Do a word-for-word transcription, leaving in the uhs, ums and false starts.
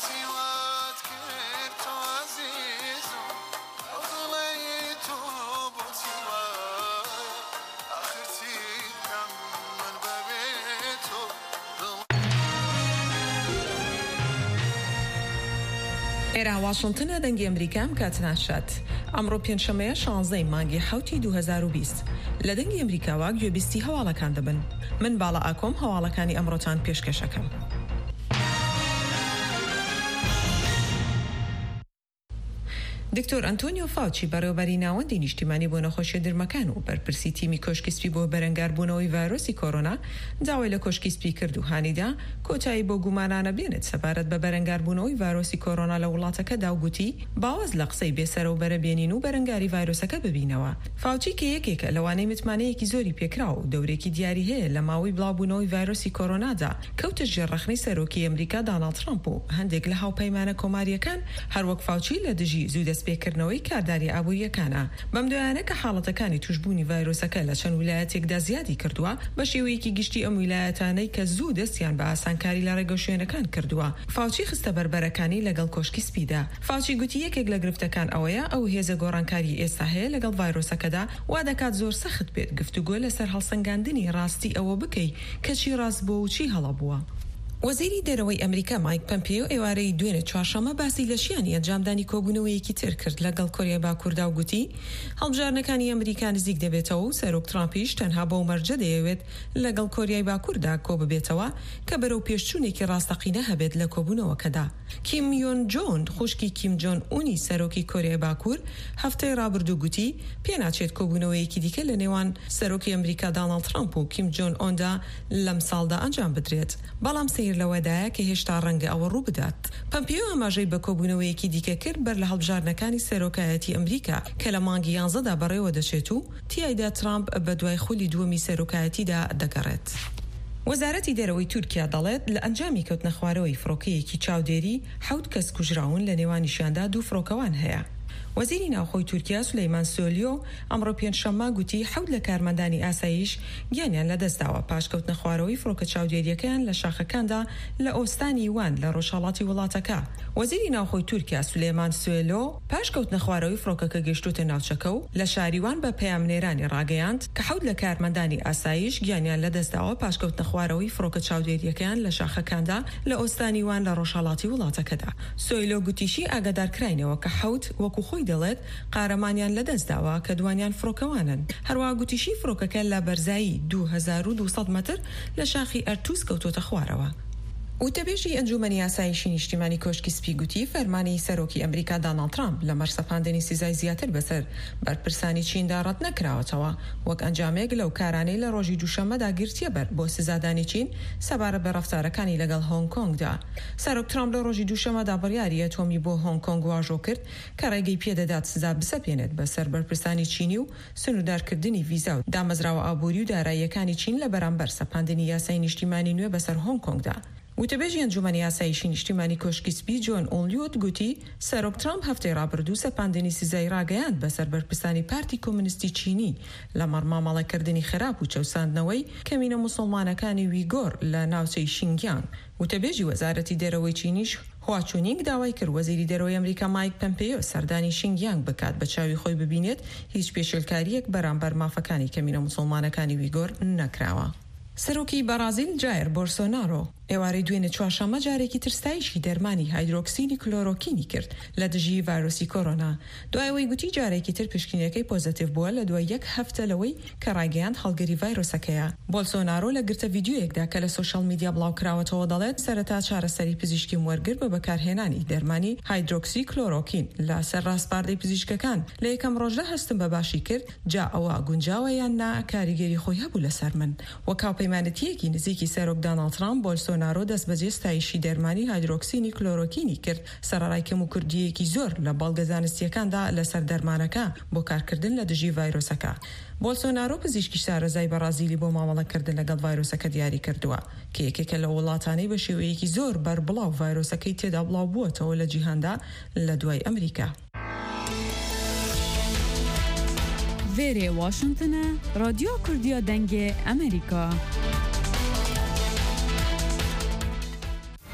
ئێرە واشنتنە دەنگی ئەمریکام کاتناشات ئەمڕۆ پێنجشەمەیە شانزدەی مانگی حوتی دوو هەزار و بیست لە دەنگی ئەمریکاوە گوێبیستی هەواڵەکان دەبن. من باڵا ئاکۆم هەواڵەکانی ئەمڕۆتان پێشکەشەکەم. دکتۆر ئەنتۆنیۆ فاوچی بەڕێوەبەری ناوەندی نیشتیمانی بۆ نەخۆشیە درمەکان و بەرپرسی تیمی کۆشکی سپی بۆ بەرەنگاربوونەوەی ڤایرۆسی کۆرۆنا داوای لە کۆشکی سپی کرد و هانیدا کۆتایی بۆ گومانانە بێنێت سەبارەت بە بەرەنگاربوونەوەی ڤایرۆسی کۆرۆنا لە وڵاتەکەدا و گوتی باوەز لە قسەی بێسەرە و بەرەبێنین و بەرەنگاری ڤایرۆسەکە ببینەوە. فاوچی کە یەکێکە لەوانەی متمانەیەکی زۆری پێکراوە و دەورێکی دیاری هەیە لە ماوەی بڵاوبوونەوەی ڤایرۆسی کۆرۆنادا کەوتە ژێڕەخنەی سەرۆکی ئەمریکا دۆناڵد ترامپ و هەندێک لە هاوپەیمانە کۆماریەکان هەروەک فاوچی لە دژی زوو دەستپێکردنەوەی کارداری ئابوووریەکانە. بەم دوایانە کە حاڵەتەکانی توشبوونی ڤایرۆسەکە لە چەند ویلایەتێکدا زیادی کردووە بە شێوەیەکی گشتی ئەم ویلایەتانەی کە زوو دەستیان بە ئاسانکاری لە ڕێگە شوێنەکان کردووە. فاوچی خستە بەربەرەکانی لەگەڵ کۆشکی سپیدا. فاوچی گوتی یەکێک لە گرفتەکان ئەوەیە ئەو هێزە گۆڕانکاری ئێستا هەیە لەگەڵ ڤایرۆسەکەدا وا دەکات زۆر سەخت بێت گفتوگۆ لەسەر هەڵسەنگاندنی ڕاستی ئەوە بکەی کە چی ڕاست بۆ و چی هەڵە بووە. وەزیری دەرەوەی ئەمریکا مایک پەمپیۆ ئێوارەی دوێنێ چوارشەمە باسی لە شیانی ئەنجامدانی کۆبوونەوەیەکی تر کرد لەگەڵ کۆریای باکووردا و گوتی هەڵبژارنەکانی ئەمریکا نزیک دەبێتەوە و سەرۆک ترامپیش تەنها بۆ مەرجە دەیەوێت لەگەڵ کۆریای باکووردا کۆ ببێتەوە کە بەرەو پێشچوونێکی ڕاستەقینە هەبێت لە کۆبوونەوەکەدا. کیم یۆن جۆن خوشکی کیم جۆن ئونی سەرۆکی کۆریای باکوور هەفتەی ڕابردوو گوتی پێناچێت کۆبوونەوەیەکی دیکە لە نێوان سەرۆکی ئەمریکا دۆناڵد ترامپ و کیم جۆن ئۆندا لەم ساڵدا ئەنجام بدرێت. بەڵام سیر لەوەدایە کە هێشتا ڕەنگە ئەوە ڕوو بدات. پەمپیۆ ئاماژەی بە کۆبوونەوەیەکی دیکە کرد بەر لە هەڵبژارنەکانی سەرۆکایەتی ئەمریکا کە لە مانگی یانزەدا بەڕێوە دەچێت و تیایدا ترامپ بە دوای خولی دووەمی سەرۆکایەتیدا دەگەڕێت. وەزارەتی دەرەوەی تورکیا دەڵێت لە ئەنجامی کەوتنە خوارەوەی فڕۆکەیەکی چاودێری حەوت کەس کوژراون لە نێوانیشیاندا دوو فڕۆکەوان هەیە. وەزیری ناوخۆی تورکیا سولەیمان سۆلیۆ ئەمڕۆ پێنجشەممە گوتی حەوت لە کارمەندانی ئاسایش گیانیان لەدەستداوە پاشکەوتنە خوارەوەی فڕۆکە چاودێریەکەیان لە شاخەکاندا لە ئۆستانی وان لە ڕۆژهەڵاتی وڵاتەکە. وەزیری ناوخۆی تورکیا سولەیمان سۆلیۆ پاشکەوتنە خوارەوەی فڕۆکەکە گەشتوتە ناوچەکە و لە شاریوان بە پەیامنێرانی ڕاگەیاند کە حەوت لە کارمەندانی ئاسایش گیانیان لەدەستداوە پاشکەوتنە خوارەوەی فڕۆکە چاودێریەکەیان لە شاخەکاندا لە ئۆستانی وان لە ڕۆژهەڵاتی وڵاتەکەدا. سۆلیۆ گوتیشی ئاگادارکراینەوە کە حەوت وەکو خۆی دەڵێت قارەمانیان لەدەستداوە کە دوانیان فڕۆکەوانن. هەروە گوتیشی فڕۆکەکە لە بەرزایی دوو هەزار و دووسەد مەتر لە شاخی ئەرتوس کەوتۆتە خوارەوە. وتەبێژی ئەنجومەنی ئاسایشی نیشتیمانی کۆشکی سپی گوتی فەرمانی سەرۆکی ئەمریکا دۆناڵد ترامپ لە مەرسەپاندنی سزای زیاتر بەسەر بەرپرسانی چیندا ڕەت نەکراوەتەوە وەک ئەنجامێک لەو کارانەی لە ڕۆژی دووشەممەدا گرتیە بەر بۆ سزادانی چین سەبارەت بە ڕەفتارەکانی لەگەڵ هۆنگ کۆنگدا. سەرۆک ترامپ لە ڕۆژی دووشەممەدا بڕیاری ئەتۆمی بۆ هۆنگ کۆنگ واژۆ کرد کە ڕێگەی پێدەدات سزا بسەپێنێت بەسەر بەرپرسانی چینی و سنوردارکردنی ڤیزا و دامەزراوە ئابووری و داراییەکانی چین لە بەرامبەر سەپاندنی یاسای نیشتیمانی نوێ بەسەر هۆنگ کۆنگدا. وتەبێژی ئەنجومەنی ئاسایشی نیشتیمانی کۆشکی سپی جۆن ئۆلیۆت گوتی سەرۆک ترامپ هەفتەی ڕابردوو سەپاندنی سزای ڕاگەیاند بەسەر بەرپرسانی پارتی کۆمونیستی چینی لە مەڕمامەڵەکردنی خراپ و چەوساندنەوەی کەمینە موسڵمانەکانی ویگۆر لە ناوچەی شینگیان. وتەبێژی وەزارەتی دەرەوەی چینیش هواچوونینگ داوای کرد وەزیری دەرەوەی ئەمریکا مایک پەمپیۆ سەردانی شینگیانگ بکات بە چاوی خۆی ببینێت هیچ پێشێلکاریەک بەرامبەر مافەکانی کەمینە موسڵمانەکانی ویگۆر نەکراوە. سەرۆکی بەرازیل جایر بۆلسۆنارۆ ئێوارەی دوێنێ چوارشەممە جارێکی ترستایشی دەرمانی هایدرۆکسیدی کلۆرۆکینی کرد لە دژی ڤایرۆسی کۆرۆنا. دوایەوەی گوتی جارێکی تر پشکنیەکەی پۆزتیڤ بووە لە دوای یەک هەفتە لەوەی کە ڕاگەیاند هەڵگەری ڤایرۆسەکەیە. بۆلسۆنارۆ لە گرتە ڤیدیۆیەکدا کە لە سۆشەڵ میدیا بڵاوکراوەتەوە دەڵێت سەرەتا چارەسەری پزیشکی وەرگر بە بەکارهێنانی دەرمانی هایدرۆکسی کلۆرۆکین لە سەر ڕاستپاردەی پزیشکەکان لە یەکەم ڕۆژدا هەستم بە باشی کرد جا ئەوە گونجاوە یان نا کاریگەری خۆی هەبوو لەسەر من. وەکاو پەیمانەتیەکی نزیکی سەرۆک دۆناڵد ترامپ بۆلسۆنارۆ دەست بەجێ ستایشی دەرمانی هایدرۆکسینی کلۆرۆکینی کرد سەرەڕای کەم و کردیەکی زۆر لە بەڵگە زانستیەکاندا لەسەر دەرمانەکە بۆ کارکردن لە دژی ڤایرۆسەکە. بۆلسۆنارۆ پزیشکی شارەزای بەرازیلی بۆ مامەڵەکردن لەگەڵ ڤایرۆسەکە دیاری کردووە کە یەکێکە لە وڵاتانەی بە شێوەیەکی زۆر بەربڵاو ڤایرۆسەکەی تێدا بڵاو بووەتەوە لە جیهاندا لە دوای ئەمریکا. وێرێ واشنتنە رادیۆ کوردیە دەنگێ ئەمریکا.